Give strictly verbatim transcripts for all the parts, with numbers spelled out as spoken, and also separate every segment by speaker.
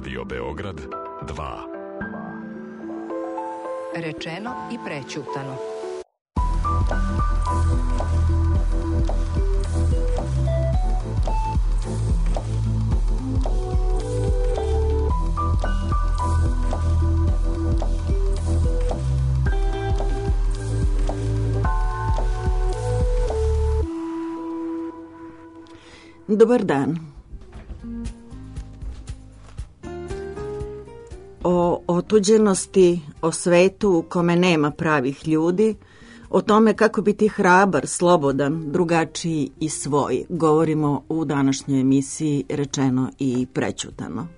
Speaker 1: Radio Beograd dva.
Speaker 2: Rečeno i prećutano.
Speaker 3: Dobar dan. O otuđenosti, o svetu u kome nema pravih ljudi, o tome kako biti hrabar, slobodan, drugačiji i svoj, govorimo u današnjoj emisiji Rečeno i prećutano.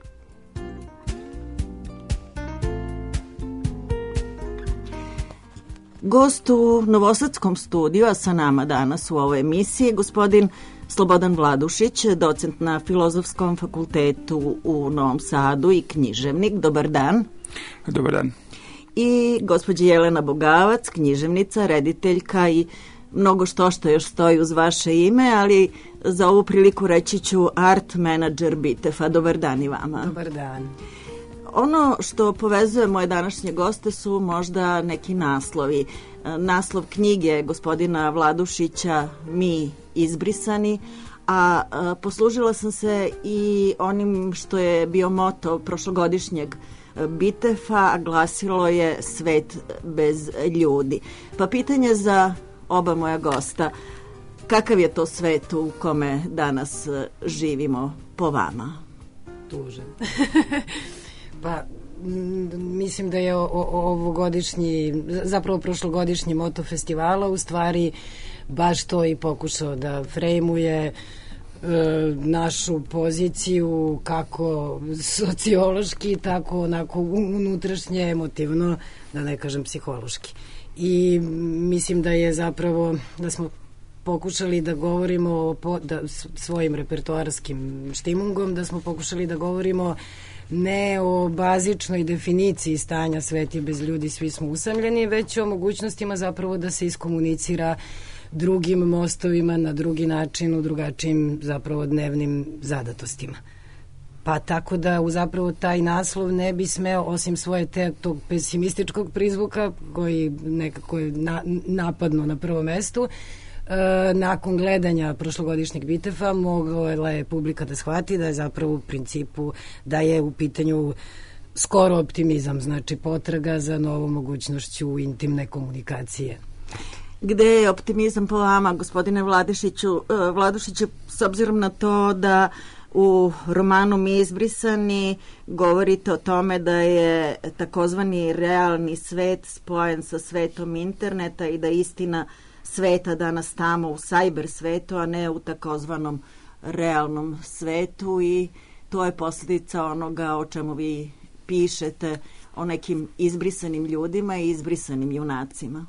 Speaker 3: Gost u novosadskom studiju, a sa nama danas u ovoj emisiji, gospodin Slobodan Vladušić, docent na Filozofskom fakultetu u Novom Sadu i književnik. Dobar dan.
Speaker 4: Dobar dan.
Speaker 3: I gospođa Jelena Bogavac, književnica, rediteljka i mnogo što što još stoji uz vaše ime, ali za ovu priliku reći ću art menadžer Bitefa. Dobar dan i vama.
Speaker 5: Dobar dan.
Speaker 3: Ono što povezuje moje današnje goste su možda neki naslovi. Naslov knjige gospodina Vladušića Mi izbrisani, a, a poslužila sam se i onim što je bio moto prošlogodišnjeg Bitefa, a glasilo je Svet bez ljudi. Pa pitanje za oba moja gosta, kakav je to svet u kome danas živimo po vama?
Speaker 5: Tužan. Pa mislim da je o, o, ovogodišnji, zapravo prošlogodišnji moto festivala u stvari baš to i pokušao da frejmuje e, našu poziciju kako sociološki, tako onako unutrašnje, emotivno, da ne kažem psihološki. I mislim da je zapravo, da smo pokušali da govorimo o, da, svojim repertoarskim štimungom, da smo pokušali da govorimo ne o bazičnoj definiciji stanja svet je bez ljudi, svi smo usamljeni, već o mogućnostima zapravo da se iskomunicira drugim mostovima, na drugi način, u drugačijim zapravo dnevnim zadatostima. Pa tako da u zapravo taj naslov ne bi smeo, osim svoje te, tog pesimističkog prizvuka, koji nekako je na, napadno na prvom mestu, e, nakon gledanja prošlogodišnjeg Bitefa mogla je publika da shvati da je zapravo u principu da je u pitanju skoro optimizam, znači potraga za novom mogućnošću intimne komunikacije.
Speaker 3: Gde je optimizam po vama, gospodine Vladušiću, Vladušiću, s obzirom na to da u romanu Mi izbrisani govorite o tome da je takozvani realni svet spojen sa svetom interneta i da je istina sveta danas tamo u sajber svetu, a ne u takozvanom realnom svetu, i to je posljedica onoga o čemu vi pišete, o nekim izbrisanim ljudima i izbrisanim junacima.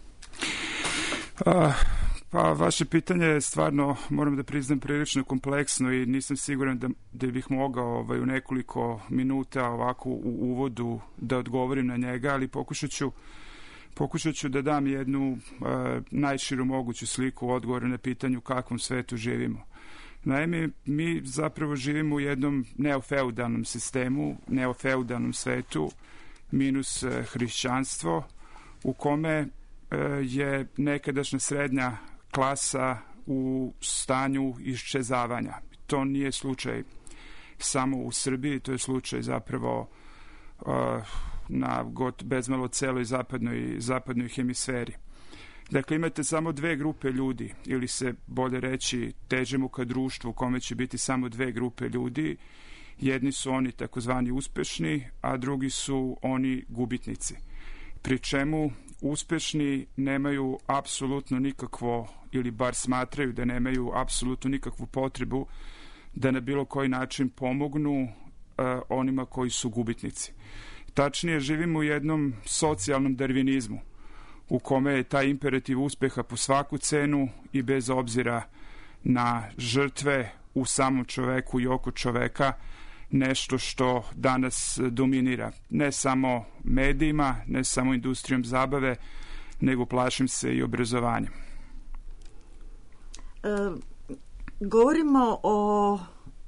Speaker 4: Uh, pa vaše pitanje je stvarno, moram da priznam, prilično kompleksno i nisam siguran da, da bih mogao ovaj, u nekoliko minuta ovako u uvodu da odgovorim na njega, ali pokušat ću, pokušat ću da dam jednu uh, najširu moguću sliku odgovora na pitanju u kakvom svetu živimo. Naime, mi zapravo živimo u jednom neofeudalnom sistemu, neofeudalnom svetu, minus uh, hrišćanstvo, u kome je nekadašnja srednja klasa u stanju iščezavanja. To nije slučaj samo u Srbiji, to je slučaj zapravo uh, na god bezmalo celoj zapadnoj, zapadnoj hemisferi. Dakle, imate samo dve grupe ljudi, ili se bolje reći težimo ka društvu u kome će biti samo dve grupe ljudi. Jedni su oni takozvani uspešni, a drugi su oni gubitnici. Pri čemu uspešni nemaju apsolutno nikakvo, ili bar smatraju da nemaju apsolutno nikakvu potrebu da na bilo koji način pomognu uh, onima koji su gubitnici. Tačnije, živimo u jednom socijalnom darvinizmu u kome je taj imperativ uspeha po svaku cenu i bez obzira na žrtve u samom čoveku i oko čoveka nešto što danas dominira ne samo medijima, ne samo industrijom zabave, nego plašim se i obrazovanjem.
Speaker 3: E, govorimo o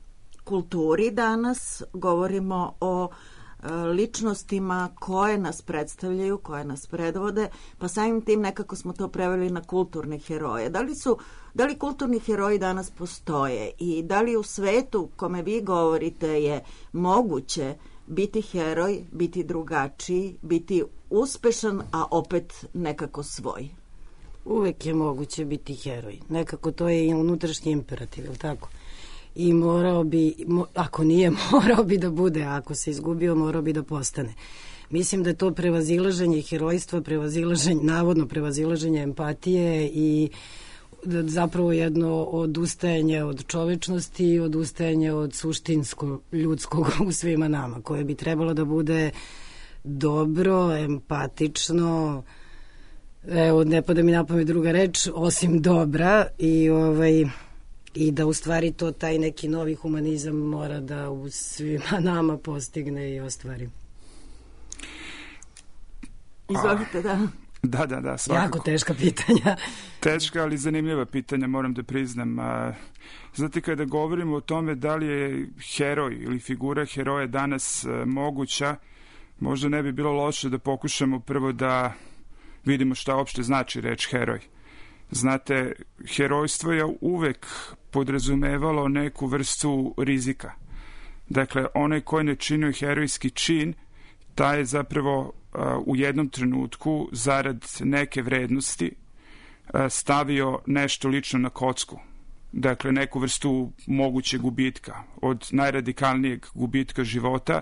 Speaker 3: kulturi danas, govorimo o ličnostima koje nas predstavljaju, koje nas predvode, pa samim tim nekako smo to preveli na kulturne heroje. Da li su, da li kulturni heroji danas postoje i da li u svetu kome vi govorite je moguće biti heroj, biti drugačiji, biti uspešan, a opet nekako svoj?
Speaker 5: Uvek je moguće biti heroj. Nekako to je i unutrašnji imperativ, je li tako? I morao bi, ako nije, morao bi da bude, a ako se izgubio, morao bi da postane. Mislim da je to prevazilaženje herojstva, prevazilaženje, navodno prevazilaženje empatije i zapravo jedno odustajanje od čovečnosti, odustajanje od suštinskog ljudskog u svima nama, koje bi trebalo da bude dobro, empatično, evo, ne pada mi na pamet druga reč, osim dobra i ovaj... i da u stvari to taj neki novi humanizam mora da u svima nama postigne i ostvari.
Speaker 3: Izvolite, da.
Speaker 4: Da, da, da, svakako.
Speaker 5: Jako teška pitanja.
Speaker 4: Teška, ali zanimljiva pitanja, moram da priznam. Znate, kada govorimo o tome da li je heroj ili figura heroja danas moguća, možda ne bi bilo loše da pokušamo prvo da vidimo šta uopšte znači reč heroj. Znate, herojstvo je uvek podrazumevalo neku vrstu rizika. Dakle, onaj koji ne činio herojski čin, taj je zapravo uh, u jednom trenutku zarad neke vrednosti uh, stavio nešto lično na kocku. Dakle, neku vrstu mogućeg gubitka. Od najradikalnijeg gubitka života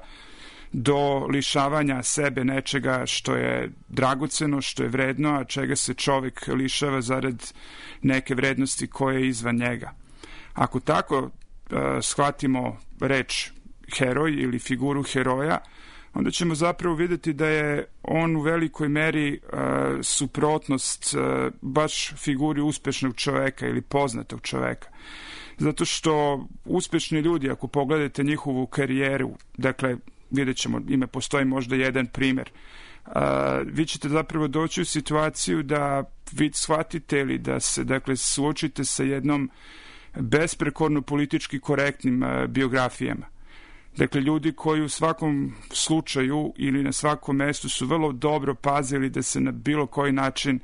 Speaker 4: do lišavanja sebe nečega što je dragoceno, što je vredno, a čega se čovek lišava zarad neke vrednosti koje je izvan njega. Ako tako uh, shvatimo reč heroj ili figuru heroja, onda ćemo zapravo vidjeti da je on u velikoj meri uh, suprotnost uh, baš figuri uspešnog čoveka ili poznatog čoveka. Zato što uspešni ljudi, ako pogledate njihovu karijeru, dakle, vidjet ćemo, ime postoji možda jedan primjer, uh, vi ćete zapravo doći u situaciju da vi shvatite ili da se, dakle, suočite sa jednom besprekorno politički korektnim uh, biografijama. Dakle, ljudi koji u svakom slučaju ili na svakom mestu su vrlo dobro pazili da se na bilo koji način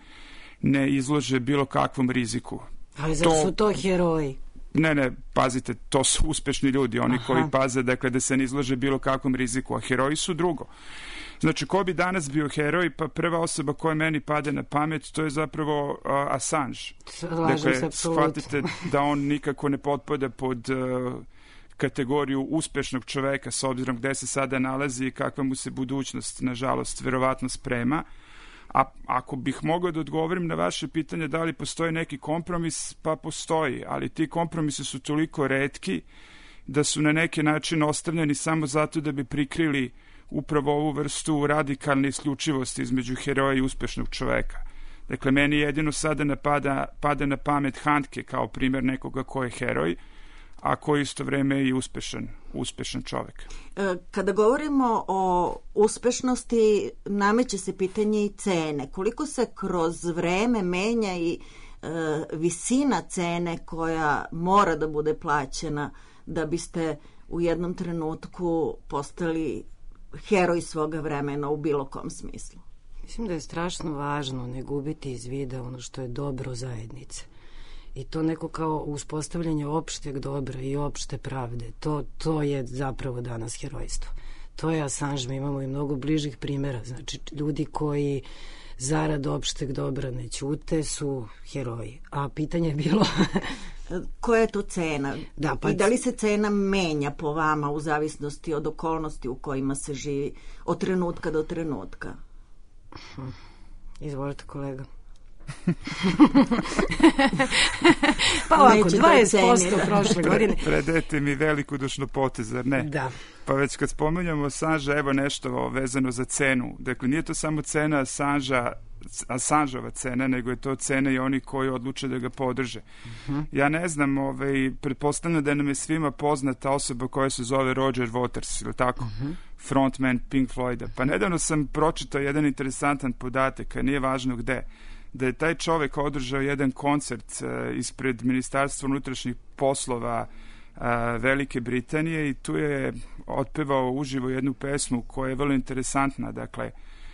Speaker 4: ne izlože bilo kakvom riziku.
Speaker 5: Ali zar su to heroji?
Speaker 4: Ne, ne, pazite, to su uspešni ljudi, oni Aha. koji paze, dakle, da se ne izlože bilo kakvom riziku, a heroji su drugo. Znači, ko bi danas bio heroj? Pa prva osoba koja meni pade na pamet, to je zapravo uh, Assange.
Speaker 5: Slažem se, apsolutno.
Speaker 4: Shvatite da on nikako ne potpada pod uh, kategoriju uspešnog čoveka s obzirom gde se sada nalazi i kakva mu se budućnost, nažalost, verovatno sprema. A ako bih mogao da odgovorim na vaše pitanje da li postoji neki kompromis, pa postoji, ali ti kompromisi su toliko retki da su na neki način ostavljeni samo zato da bi prikrili upravo ovu vrstu radikalne isključivosti između heroja i uspešnog čoveka. Dakle, meni jedino sada napada, pada na pamet Handke kao primjer nekoga ko je heroj, a koji isto vreme je i uspešan, uspešan čovek.
Speaker 3: Kada govorimo o uspešnosti, nameće se pitanje i cene. Koliko se kroz vreme menja i e, visina cene koja mora da bude plaćena da biste u jednom trenutku postali heroj svoga vremena u bilo kom smislu?
Speaker 5: Mislim da je strašno važno ne gubiti iz vida ono što je dobro zajednice. I to neko kao uspostavljanje opšteg dobra i opšte pravde. To, to je zapravo danas herojstvo. To je Assange, mi imamo i mnogo bližih primjera. Znači, ljudi koji zarad opšteg dobra ne ćute su heroji. A pitanje je bilo...
Speaker 3: Koja je to cena?
Speaker 5: Da, pa...
Speaker 3: I da li se cena menja po vama u zavisnosti od okolnosti u kojima se živi od trenutka do trenutka?
Speaker 5: Izvolite, kolega. Pa ovako, dvadeset posto prošle godine.
Speaker 4: Predete mi velikodušno potez, zar ne?
Speaker 5: Da. Pa
Speaker 4: već kad spomenjamo Assange, evo nešto vezano za cenu. Dakle, nije to samo cena Assangea, Assangeova cena, nego je to cena i oni koji odluče da ga podrže. Uh-huh. Ja ne znam, ovaj, pretpostavljam da nam je svima poznata osoba koja se zove Roger Waters, ili tako? Uh-huh. Frontman Pink Floyda. Pa nedavno sam pročitao jedan interesantan podatak, a nije važno gde, da je taj čovek održao jedan koncert uh, ispred Ministarstva unutrašnjih poslova a, Velike Britanije i tu je otpevao uživo jednu pesmu koja je vrlo interesantna, dakle,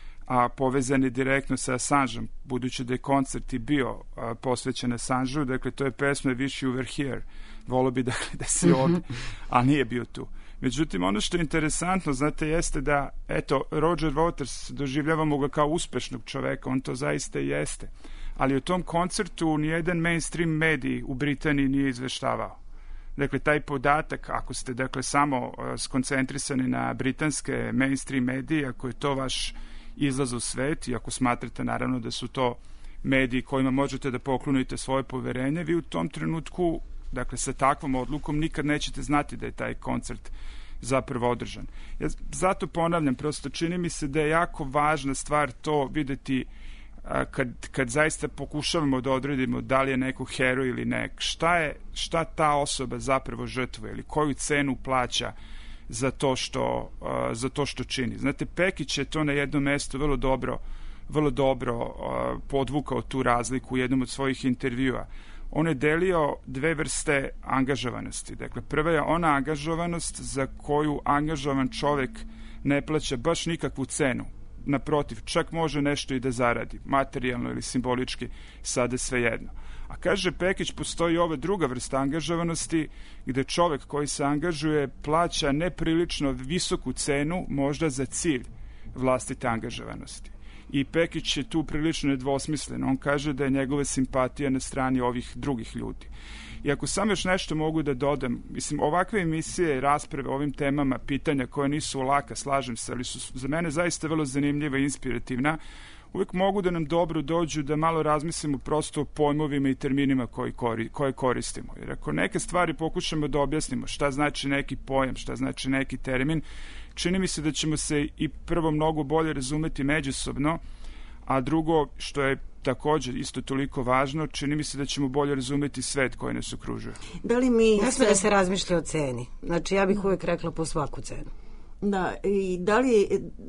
Speaker 4: a povezan je direktno sa Assangeom, budući da je koncert i bio a, posvećen Assangeu, dakle, to je pesma Wish You Were Here, volio bi dakle, da se ovdje, a nije bio tu. Međutim, ono što je interesantno, znate, jeste da, eto, Roger Waters, doživljavamo ga kao uspešnog čoveka, on to zaista i jeste, ali u tom koncertu nijedan mainstream medij u Britaniji nije izveštavao. Dakle, taj podatak, ako ste, dakle, samo uh, skoncentrisani na britanske mainstream medije, ako je to vaš izlaz u svet i ako smatrate, naravno, da su to mediji kojima možete da poklonite svoje poverenje, vi u tom trenutku, dakle, sa takvom odlukom nikad nećete znati da je taj koncert zapravo održan. Ja zato ponavljam, prosto čini mi se da je jako važna stvar to videti a, kad, kad zaista pokušavamo da odredimo da li je neko heroj ili ne, šta je, šta ta osoba zapravo žrtvuje ili koju cenu plaća za to što, a, za to što čini. Znate, Pekić je to na jednom mestu vrlo dobro, vrlo dobro a, podvukao tu razliku u jednom od svojih intervjua. On je delio dve vrste angažovanosti. Dakle, prva je ona angažovanost za koju angažovan čovek ne plaća baš nikakvu cenu. Naprotiv, čak može nešto i da zaradi, materijalno ili simbolički, sada svejedno. A kaže Pekić, postoji ova druga vrsta angažovanosti gde čovek koji se angažuje plaća neprilično visoku cenu, možda za cilj vlastite angažovanosti. I Pekić je tu prilično nedvosmislen. On kaže da je njegova simpatija na strani ovih drugih ljudi. I ako sam još nešto mogu da dodam, mislim, ovakve emisije, rasprave o ovim temama, pitanja koje nisu laka, slažem se, ali su za mene zaista vrlo zanimljiva i inspirativna, uvijek mogu da nam dobro dođu da malo razmislimo prosto o pojmovima i terminima koji kori, koje koristimo. Jer ako neke stvari pokušamo da objasnimo šta znači neki pojam, šta znači neki termin, čini mi se da ćemo se i prvo mnogo bolje razumeti međusobno, a drugo, što je također isto toliko važno, čini mi se da ćemo bolje razumeti svet koji nas okružuje.
Speaker 5: Da li mi... Ne sme da se razmišlja o ceni. Znači, ja bih uvijek rekla po svaku cenu.
Speaker 3: Da, i da li,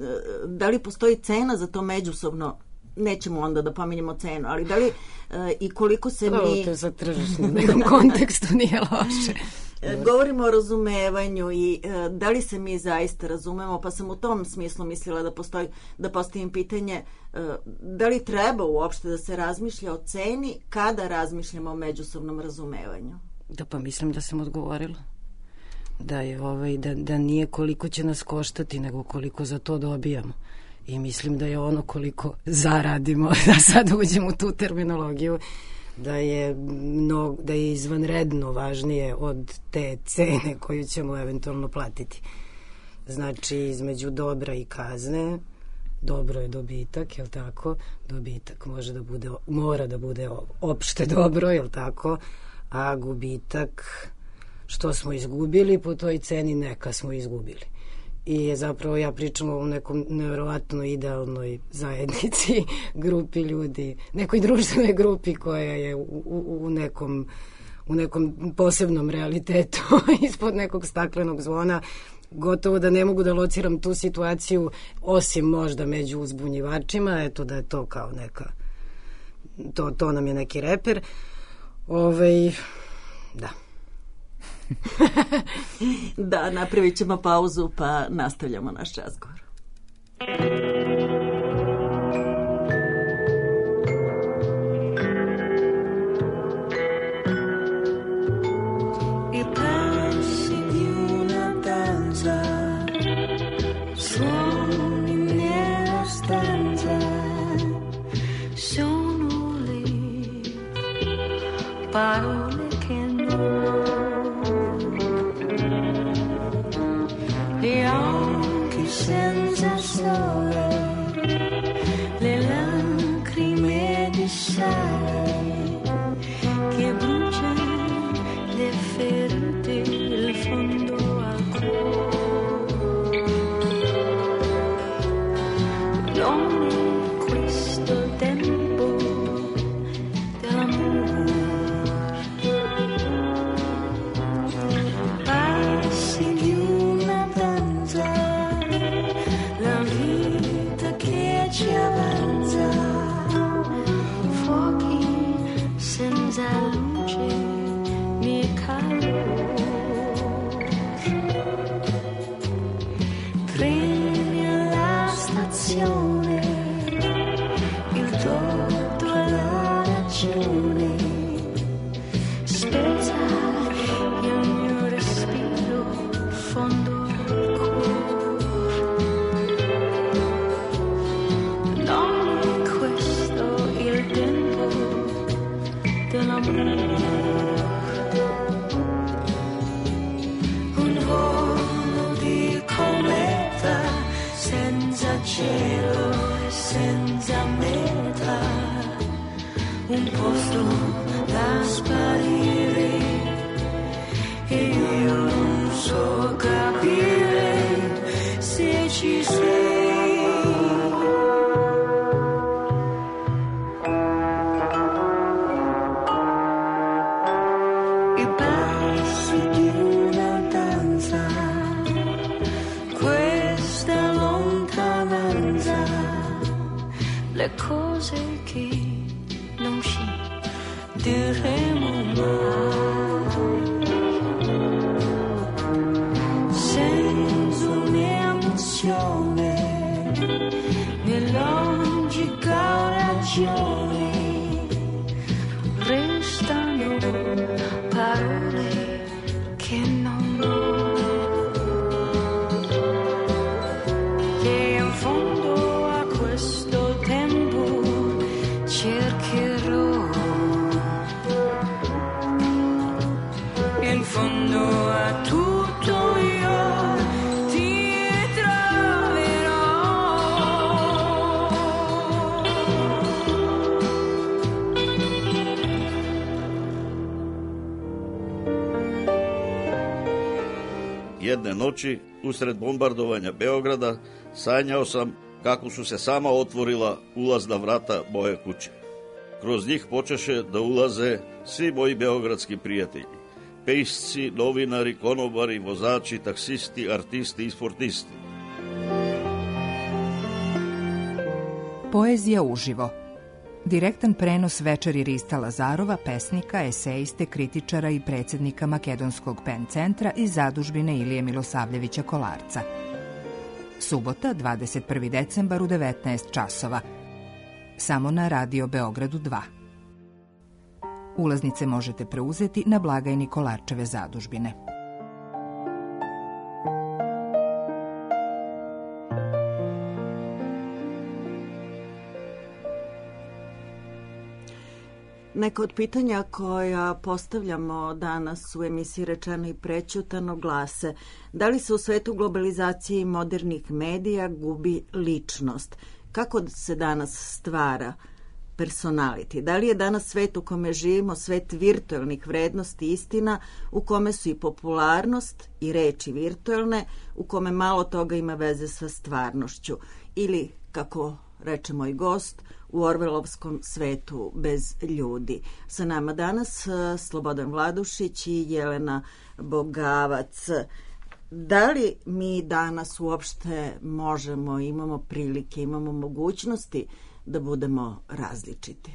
Speaker 3: da li postoji cena za to međusobno? Nećemo onda da pominjemo cenu, ali da li e, i koliko se
Speaker 5: Pravo,
Speaker 3: mi...
Speaker 5: To je za tržišnom nekom kontekstu, nije loše.
Speaker 3: Govorimo o razumevanju i e, da li se mi zaista razumemo, pa sam u tom smislu mislila da postoji, da postavim pitanje e, da li treba uopšte da se razmišlja o ceni kada razmišljamo o međusobnom razumevanju?
Speaker 5: Da, pa mislim da sam odgovorila. Da je ovaj, da, da nije koliko će nas koštati, nego koliko za to dobijamo. I mislim da je ono koliko zaradimo, da sad uđemo u tu terminologiju, da je, no, da je izvanredno važnije od te cene koju ćemo eventualno platiti. Znači, između dobra i kazne, dobro je dobitak, jel tako? Dobitak može da bude, mora da bude opšte dobro, jel tako? A gubitak, što smo izgubili, po toj ceni neka smo izgubili. I zapravo ja pričam o nekom nevjerovatno idealnoj zajednici, grupi ljudi, nekoj društvenoj grupi koja je u, u, u, nekom, u nekom posebnom realitetu ispod nekog staklenog zvona. Gotovo da ne mogu da lociram tu situaciju, osim možda među uzbunjivačima, eto da je to kao neka, to, to nam je neki reper. Ovej, da.
Speaker 3: Da, napravit ćemo pauzu pa nastavljamo naš razgovor.
Speaker 6: I passi di una danza, suoni nella stanza, sono lì, parole che non le occhi senza sole, le lacrime di sale che bruciano le ferite, il fondo al cuore. Non è questo il tempo dell'amore. Passi di una danza, la vita che ci avanza, fuochi senza luce né calore. Un volo di cometa senza cielo e senza meta, un posto da sparire e io non so capire se ci sei. I passi di una danza, questa lontananza, le cose che non ci diremo mai, senza un'emozione, né logica ragione, restano parole che non ho, che in fondo a questo tempo cercherò, in fondo a tutto io ti troverò.
Speaker 7: Jedne noći, usred bombardovanja Beograda, sanjao sam kako su se sama otvorila ulazna vrata moje kuće. Kroz njih počeše da ulaze svi moji beogradski prijatelji. Pejsci, novinari, konobari, vozači, taksisti, artisti i sportisti.
Speaker 2: Poezija uživo. Direktan prenos večeri Rista Lazarova, pesnika, eseiste, kritičara i predsjednika Makedonskog pen centra iz zadužbine Ilije Milosavljevića Kolarca. Subota, dvadeset prvi decembar u devetnaest časova. Samo na Radio Beogradu dva. Ulaznice možete preuzeti na blagajni Kolarčeve zadužbine.
Speaker 3: Neka od pitanja koja postavljamo danas u emisiji Rečeno i prećutano glase: da li se u svetu globalizacije i modernih medija gubi ličnost? Kako se danas stvara personality? Da li je danas svet u kome živimo svet virtualnih vrednosti istina, u kome su i popularnost i reči virtualne, u kome malo toga ima veze sa stvarnošću? Ili, kako reče moj gost, u orvelovskom svetu bez ljudi? Sa nama danas Slobodan Vladušić i Jelena Bogavac. Da li mi danas uopšte možemo, imamo prilike, imamo mogućnosti da budemo različiti?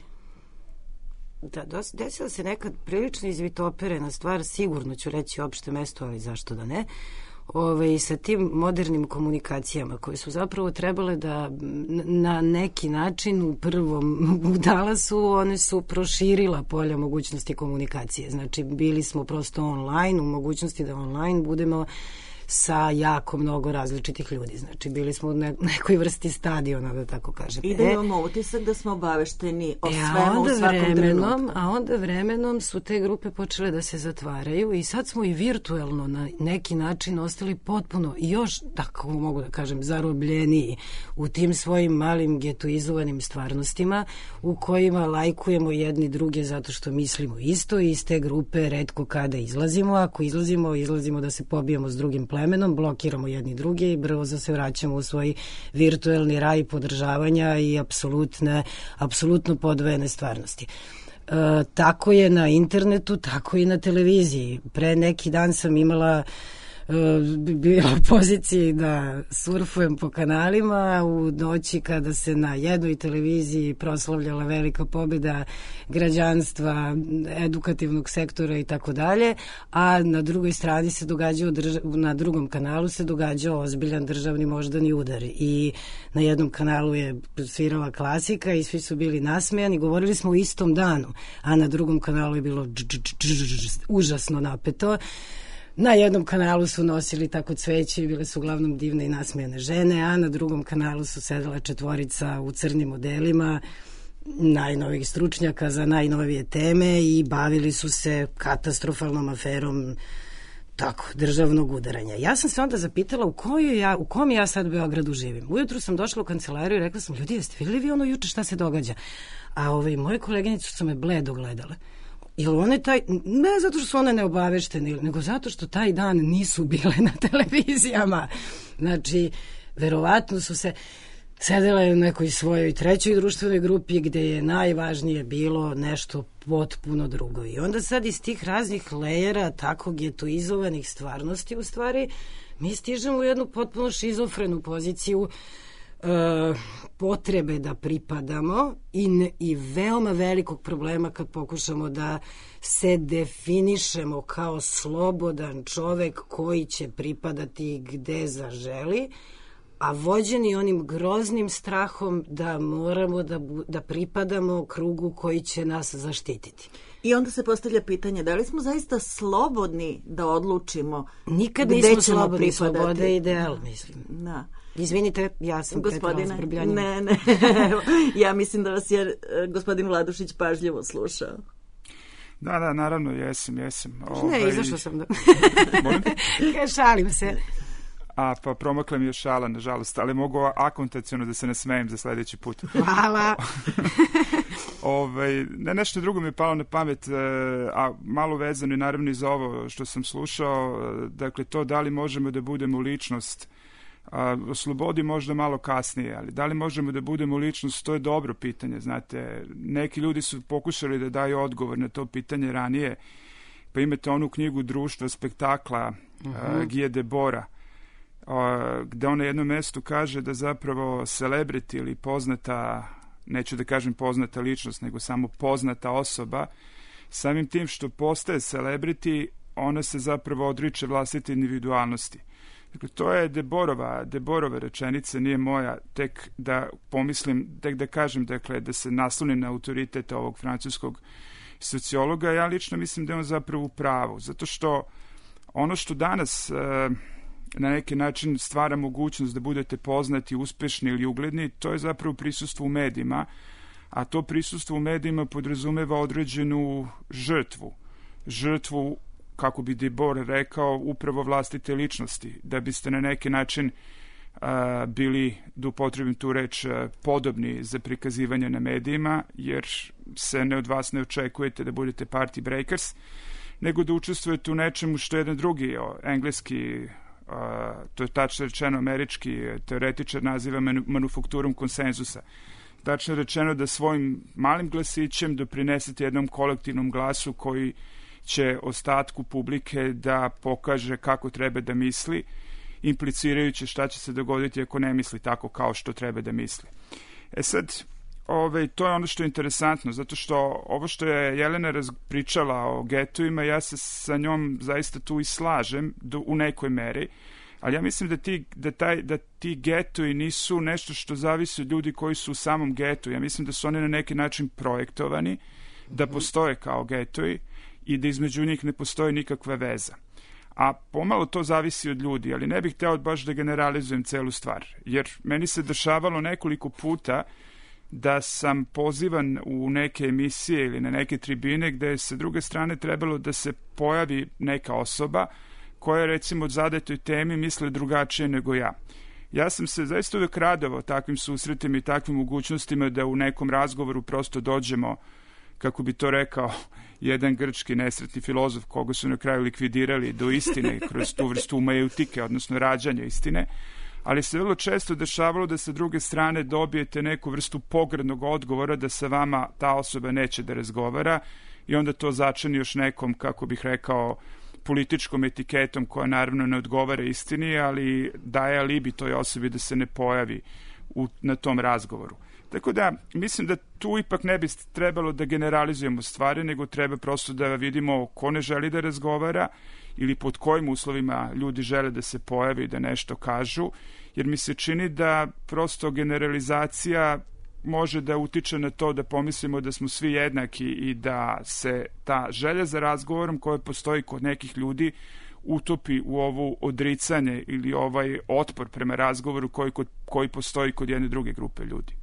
Speaker 5: Da, desila se nekad prilično izvitoperena stvar, sigurno ću reći opšte mesto, ali zašto da ne, Ove, sa tim modernim komunikacijama koje su zapravo trebale da na neki način u prvom u Dallasu one su proširila polja mogućnosti komunikacije. Znači bili smo prosto online, u mogućnosti da online budemo sa jako mnogo različitih ljudi. Znači, bili smo u nekoj vrsti stadiona, da tako kažem.
Speaker 3: I da imamo utisak da smo obavešteni o
Speaker 5: e,
Speaker 3: svemu u svakom trenutku.
Speaker 5: A onda vremenom su te grupe počele da se zatvaraju i sad smo i virtuelno na neki način ostali potpuno još, tako mogu da kažem, zarobljeniji u tim svojim malim getoizovanim stvarnostima u kojima lajkujemo jedni druge zato što mislimo isto i iz te grupe retko kada izlazimo. Ako izlazimo, izlazimo da se pobijemo s drugim plemenom, blokiramo jedni druge i brzo se vraćamo u svoj virtuelni raj podržavanja i apsolutne, apsolutno podvojene stvarnosti. E, tako je na internetu, tako i na televiziji. Pre neki dan sam imala bila u poziciji da surfujem po kanalima u noći kada se na jednoj televiziji proslavljala velika pobjeda građanstva, edukativnog sektora i tako dalje, a na drugoj strani se događao, na drugom kanalu se događao ozbiljan državni moždani udar i na jednom kanalu je svirala klasika i svi su bili nasmejani, govorili smo u istom danu, a na drugom kanalu je bilo užasno napeto. Na jednom kanalu su nosili tako cveće i bile su uglavnom divne i nasmejane žene, a na drugom kanalu su sedela četvorica u crnim modelima najnovijih stručnjaka za najnovije teme i bavili su se katastrofalnom aferom tako, državnog udaranja. Ja sam se onda zapitala u, kojoj ja, u kom ja sad Beogradu živim. Ujutru sam došla u kancelariju i rekla sam, ljudi, jeste vidjeli vi ono juče šta se događa? A ove, moje koleginice su me bledo gledale. Jer one taj, ne zato što su one neobaveštene, nego zato što taj dan nisu bile na televizijama. Znači, verovatno su se sedele u nekoj svojoj trećoj društvenoj grupi gde je najvažnije bilo nešto potpuno drugo. I onda sad iz tih raznih lejera, tako getoizovanih stvarnosti, u stvari, mi stižemo u jednu potpuno šizofrenu poziciju e, potrebe da pripadamo i, ne, i veoma velikog problema kad pokušamo da se definišemo kao slobodan čovek koji će pripadati gde zaželi, a vođeni onim groznim strahom da moramo da, da pripadamo krugu koji će nas zaštititi.
Speaker 3: I onda se postavlja pitanje, da li smo zaista slobodni da odlučimo
Speaker 5: Nikad
Speaker 3: gde
Speaker 5: nismo
Speaker 3: ćemo
Speaker 5: slobodni,
Speaker 3: pripadati?
Speaker 5: Sloboda je ideal, mislim.
Speaker 3: Da.
Speaker 5: Izvinite, ja sam pretala s brbljanjem.
Speaker 3: Ne, ne, ja mislim da vas je gospodin Vladušić pažljivo slušao.
Speaker 4: Da, da, naravno, jesam, jesam.
Speaker 5: Ove... Ne, izašla sam da...
Speaker 4: Molim?
Speaker 5: Šalim se.
Speaker 4: A, pa promakla mi je šala, nažalost, ali mogu akontaciono da se ne smejem za sledeći put.
Speaker 5: Hvala.
Speaker 4: Ove, ne, nešto drugo mi je palo na pamet, a malo vezano i naravno i za ovo što sam slušao, dakle to da li možemo da budemo ličnost, a, o slobodi možda malo kasnije, ali da li možemo da budemo ličnost, to je dobro pitanje, znate, neki ljudi su pokušali da daju odgovor na to pitanje ranije, pa imate onu knjigu Društva spektakla uh-huh. Guy Debora, gde on na jednom mestu kaže da zapravo celebrity ili poznata, neću da kažem poznata ličnost, nego samo poznata osoba, samim tim što postaje celebrity, ona se zapravo odriče vlastite individualnosti. Dakle, to je Deborova, Deborova rečenica, nije moja, tek da pomislim, tek da kažem, dakle, da se naslonim na autoritet ovog francuskog sociologa, ja lično mislim da je on zapravo u pravu, zato što ono što danas na neki način stvara mogućnost da budete poznati, uspešni ili ugledni, to je zapravo prisustvo u medijima, a to prisustvo u medijima podrazumeva određenu žrtvu. Žrtvu, kako bi Debord rekao, upravo vlastite ličnosti, da biste na neki način a, bili, da upotrebim tu reč, a, podobni za prikazivanje na medijima, jer se ne od vas ne očekujete da budete party breakers, nego da učestvujete u nečemu što jedan drugi o, engleski Uh, to je tačno rečeno američki teoretičar naziva manufakturom konsenzusa. Tačno rečeno da svojim malim glasićem doprinesete jednom kolektivnom glasu koji će ostatku publike da pokaže kako treba da misli, implicirajući šta će se dogoditi ako ne misli tako kao što treba da misli. E sad, Ove, to je ono što je interesantno, zato što ovo što je Jelena pričala o getovima, ja se sa njom zaista tu i slažem do, u nekoj meri, ali ja mislim da ti, da taj, da ti getovi nisu nešto što zavisi od ljudi koji su u samom getu. Ja mislim da su oni na neki način projektovani, da postoje kao getovi i da između njih ne postoji nikakva veza. A pomalo to zavisi od ljudi, ali ne bih hteo baš da generalizujem celu stvar, jer meni se dešavalo nekoliko puta da sam pozivan u neke emisije ili na neke tribine gde je sa druge strane trebalo da se pojavi neka osoba koja recimo od zadetoj temi misle drugačije nego ja. Ja sam se zaista uvek radovao takvim susretima i takvim mogućnostima da u nekom razgovoru prosto dođemo, kako bi to rekao jedan grčki nesretni filozof koga su na kraju likvidirali, do istine kroz tu vrstu umajeutike, odnosno rađanja istine, ali se vrlo često dešavalo da sa druge strane dobijete neku vrstu pogrdnog odgovora da sa vama ta osoba neće da razgovara i onda to začini još nekom, kako bih rekao, političkom etiketom koja naravno ne odgovara istini, ali daje alibi toj osobi da se ne pojavi u, na tom razgovoru. Tako da, mislim da tu ipak ne bi trebalo da generalizujemo stvari, nego treba prosto da vidimo ko ne želi da razgovara ili pod kojim uslovima ljudi žele da se pojave i da nešto kažu, jer mi se čini da prosto generalizacija može da utiče na to da pomislimo da smo svi jednaki i da se ta želja za razgovorom koja postoji kod nekih ljudi utopi u ovo odricanje ili ovaj otpor prema razgovoru koji, kod, koji postoji kod jedne druge grupe ljudi.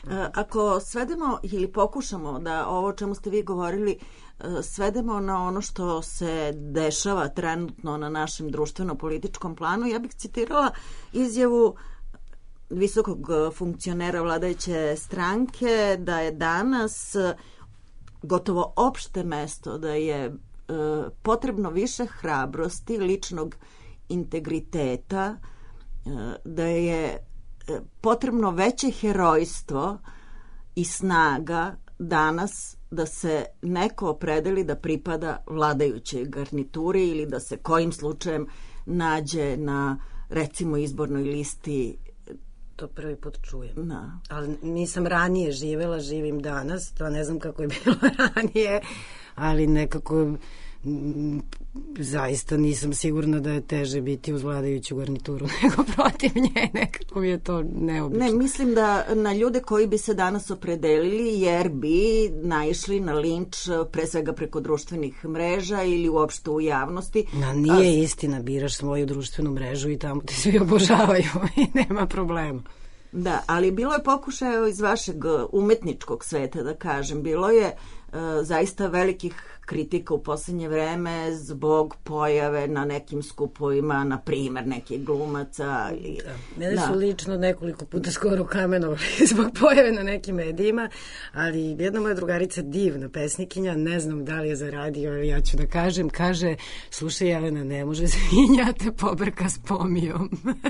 Speaker 3: Ako svedemo ili pokušamo da ovo o čemu ste vi govorili svedemo na ono što se dešava trenutno na našem društveno-političkom planu, ja bih citirala izjavu visokog funkcionera vladajuće stranke da je danas gotovo opšte mesto, da je e, potrebno više hrabrosti, ličnog integriteta, e, da je e, potrebno veće herojstvo i snaga danas da se neko opredeli da pripada vladajućoj garnituri ili da se kojim slučajem nađe na recimo izbornoj listi.
Speaker 5: To prvi put čujem.
Speaker 3: Da.
Speaker 5: Ali nisam ranije živela, živim danas, to ne znam kako je bilo ranije, ali nekako m, zaista nisam sigurna da je teže biti uz vladajuću garnituru nego protiv nje, nekako mi je to neobično.
Speaker 3: Ne, mislim da na ljude koji bi se danas opredelili jer bi naišli na linč pre svega preko društvenih mreža ili uopšte u javnosti.
Speaker 5: Na, nije A... istina, biraš svoju društvenu mrežu i tamo ti svi obožavaju i nema problema.
Speaker 3: Da, ali bilo je pokušaja iz vašeg umetničkog sveta, da kažem, bilo je uh, zaista velikih kritika u poslednje vreme zbog pojave na nekim skupovima, na primer nekih glumaca. Ili,
Speaker 5: da. Mene
Speaker 3: da.
Speaker 5: su lično nekoliko puta skoro kamenovali zbog pojave na nekim medijima, ali jedna moja drugarica, divna pesnikinja, ne znam da li je za radio, ali ja ću da kažem, kaže, slušaj Jelena, ne može svinja te pobrka s pomijom.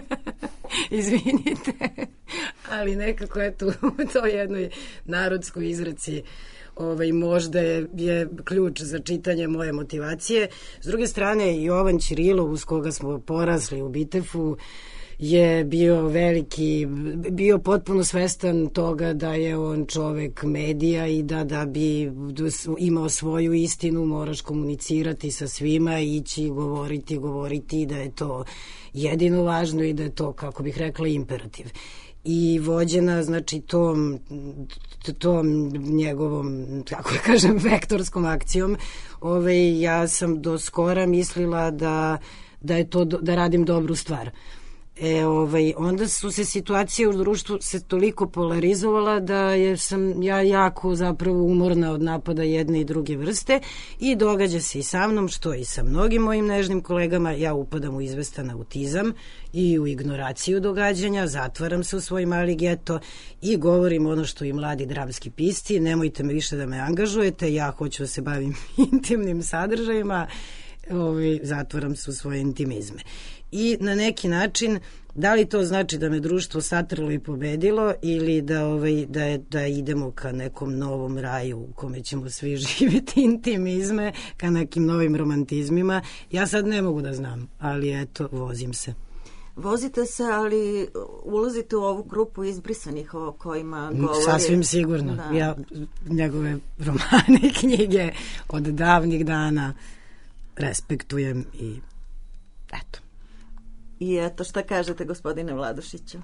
Speaker 5: Izvinite, ali nekako je tu to jednoj narodskoj izreci ovaj, možda je, je ključ za čitanje moje motivacije. S druge strane, Jovan Ćirilov, uz koga smo porasli u Bitefu, je bio veliki, bio potpuno svestan toga da je on čovek medija i da da bi imao svoju istinu moraš komunicirati sa svima, ići, govoriti, govoriti, da je to jedino važno i da je to, kako bih rekla, imperativ. I vođena, znači, tom, tom njegovom, kako da kažem, vektorskom akcijom, ovaj, ja sam do skora mislila da, da je to, da radim dobru stvar. E, ovaj, onda su se situacije u društvu se toliko polarizovala da je sam ja jako zapravo umorna od napada jedne i druge vrste i događa se i sa mnom, što i sa mnogim mojim nežnim kolegama, ja upadam u izvestan autizam i u ignoraciju događanja, zatvaram se u svoj mali geto i govorim ono što i mladi dramski pisci, nemojte me više da me angažujete, ja hoću da se bavim intimnim sadržajima, ovaj, zatvaram se u svoje intimizme. I na neki način, da li to znači da me društvo satrlo i pobedilo ili da, ovaj, da, je, da idemo ka nekom novom raju u kome ćemo svi živjeti intimizme, ka nekim novim romantizmima, ja sad ne mogu da znam, ali eto, vozim se.
Speaker 3: Vozite se, ali ulazite u ovu grupu izbrisanih o kojima govori.
Speaker 5: Sasvim sigurno. Da. Ja njegove romane i knjige od davnih dana respektujem i eto.
Speaker 3: I eto, šta kažete, gospodine Vladušiću?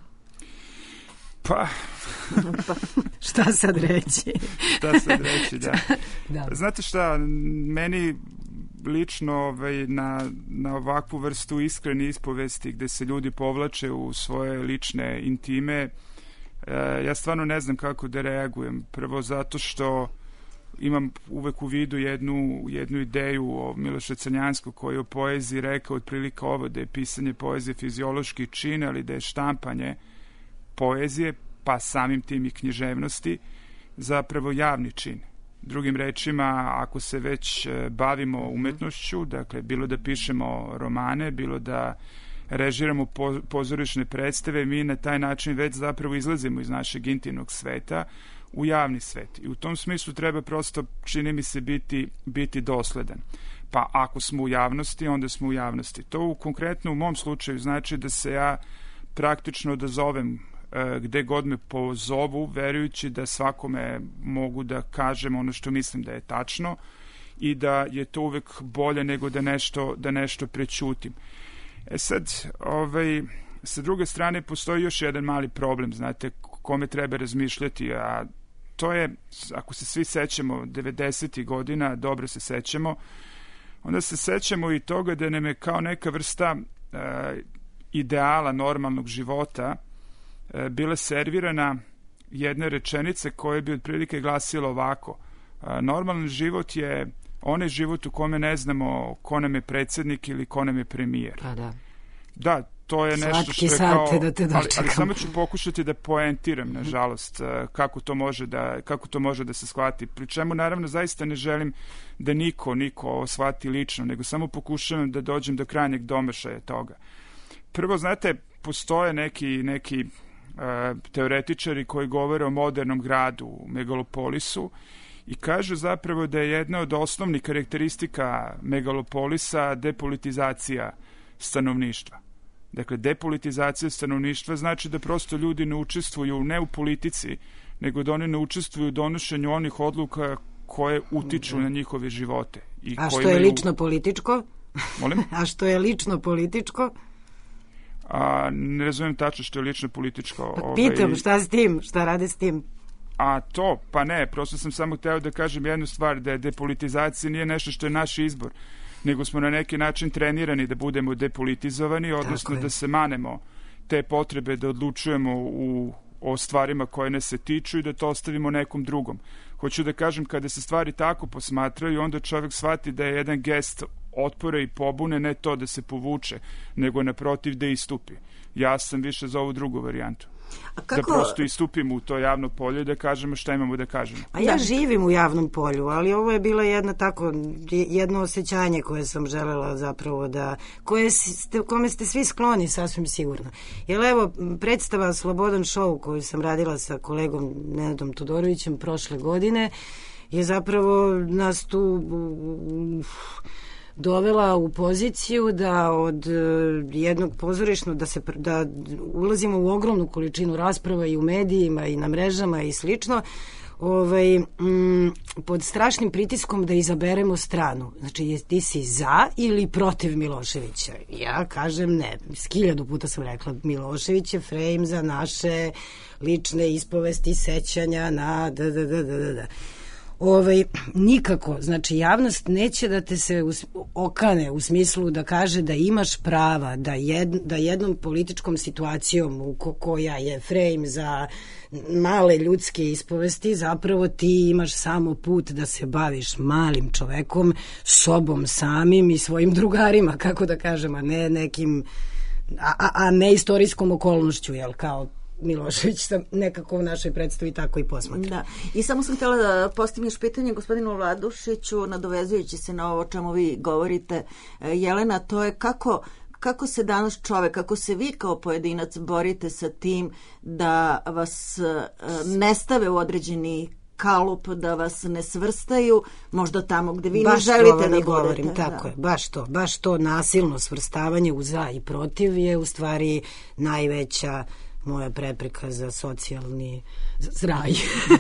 Speaker 4: Pa...
Speaker 3: pa.
Speaker 5: Šta sad reći?
Speaker 4: Šta sad reći, da.
Speaker 5: da.
Speaker 4: Znate šta, meni lično ovaj, na, na ovakvu vrstu iskrene ispovesti gde se ljudi povlače u svoje lične intime, e, ja stvarno ne znam kako da reagujem. Prvo zato što imam uvek u vidu jednu, jednu ideju o Miloša Crnjanskog koji je o poeziji rekao otprilike ovo, da je pisanje poezije fiziološki čin, ali da je štampanje poezije, pa samim tim i književnosti, zapravo javni čin. Drugim rečima, ako se već bavimo umetnošću, dakle, bilo da pišemo romane, bilo da režiramo pozorišne predstave, mi na taj način već zapravo izlazimo iz našeg intimnog sveta u javni svet. I u tom smislu treba prosto, čini mi se, biti, biti dosledan. Pa ako smo u javnosti, onda smo u javnosti. To u, konkretno u mom slučaju znači da se ja praktično odazovem e, gde god me pozovu, verujući da svakome mogu da kažem ono što mislim da je tačno i da je to uvek bolje nego da nešto, da nešto prećutim. E sad, ovaj, sa druge strane postoji još jedan mali problem, znate, kome treba razmišljati, a to je, ako se svi sećamo devedesetih godina, dobro se sećamo, onda se sećamo i toga da nam je kao neka vrsta e, ideala normalnog života e, bila servirana jedne rečenice koje bi otprilike glasilo ovako. Normalan život je onaj život u kome ne znamo ko nam je predsjednik ili ko nam je premijer.
Speaker 5: Pa da.
Speaker 4: Da, to je nešto
Speaker 5: Slatki
Speaker 4: što je kao...
Speaker 5: sate da te dočekam.
Speaker 4: Ali, ali samo ću pokušati da poentiram, nažalost, kako to može da, kako to može da se shvati. Pri čemu, naravno, zaista ne želim da niko, niko ovo shvati lično, nego samo pokušavam da dođem do krajnjeg domašaja toga. Prvo, znate, postoje neki, neki uh, teoretičari koji govore o modernom gradu, megalopolisu, i kažu zapravo da je jedna od osnovnih karakteristika megalopolisa depolitizacija stanovništva. Dakle, depolitizacija stanovništva znači da prosto ljudi ne učestvuju ne u politici, nego da oni ne učestvuju u donošenju onih odluka koje utiču da. na njihove živote. I
Speaker 5: A što
Speaker 4: imaju...
Speaker 5: je lično političko?
Speaker 4: Molim?
Speaker 5: A što je lično političko?
Speaker 4: A, ne razumijem tačno što je lično političko.
Speaker 5: Pa pitam,
Speaker 4: ovaj...
Speaker 5: šta s tim? Šta rade s tim?
Speaker 4: A to, pa ne, prosto sam samo hteo da kažem jednu stvar, da je depolitizacija nije nešto što je naš izbor, nego smo na neki način trenirani da budemo depolitizovani, odnosno da se manemo te potrebe da odlučujemo u, o stvarima koje nas se tiču i da to ostavimo nekom drugom. Hoću da kažem, kada se stvari tako posmatraju, onda čovjek shvati da je jedan gest otpora i pobune ne to da se povuče, nego naprotiv da istupi. Ja sam više za ovu drugu varijantu. A kako... Da prosto istupimo u to javno polje i da kažemo šta imamo da kažemo.
Speaker 5: A ja živim u javnom polju, ali ovo je bila jedna tako, jedno osjećanje koje sam želela zapravo da, koje ste, kome ste svi skloni, sasvim sigurno. Jer evo, predstava Slobodan show koju sam radila sa kolegom Nenadom Todorovićem prošle godine je zapravo nas tu... dovela u poziciju da od jednog pozorišnog, da, se, da ulazimo u ogromnu količinu rasprava i u medijima i na mrežama i slično, ovaj, m, pod strašnim pritiskom da izaberemo stranu. Znači, ti si za ili protiv Miloševića? Ja kažem ne. Hiljadu puta sam rekla, Milošević je frame za naše lične ispovesti, sećanja na da, da, da, da, da. Ovaj, nikako, znači javnost neće da te se us, okane u smislu da kaže da imaš prava da, jed, da jednom političkom situacijom u ko, koja je frame za male ljudske ispovesti, zapravo ti imaš samo put da se baviš malim čovekom, sobom samim i svojim drugarima, kako da kažem, a ne nekim a, a, a ne istorijskom okolnošću, jel, kao Milošević sam nekako u našoj predstavi tako i posmatra.
Speaker 3: Da. I samo sam htjela da postavim još pitanje gospodinu Vladušiću, nadovezujući se na ovo čemu vi govorite, Jelena, to je kako, kako se danas čovek, kako se vi kao pojedinac borite sa tim da vas ne stave u određeni kalup, da vas ne svrstaju možda tamo gde vi baš ne želite da
Speaker 5: govorim,
Speaker 3: budete.
Speaker 5: Tako
Speaker 3: da.
Speaker 5: je, baš to, baš to nasilno svrstavanje u za i protiv je u stvari najveća moja prepreka za socijalni zraj.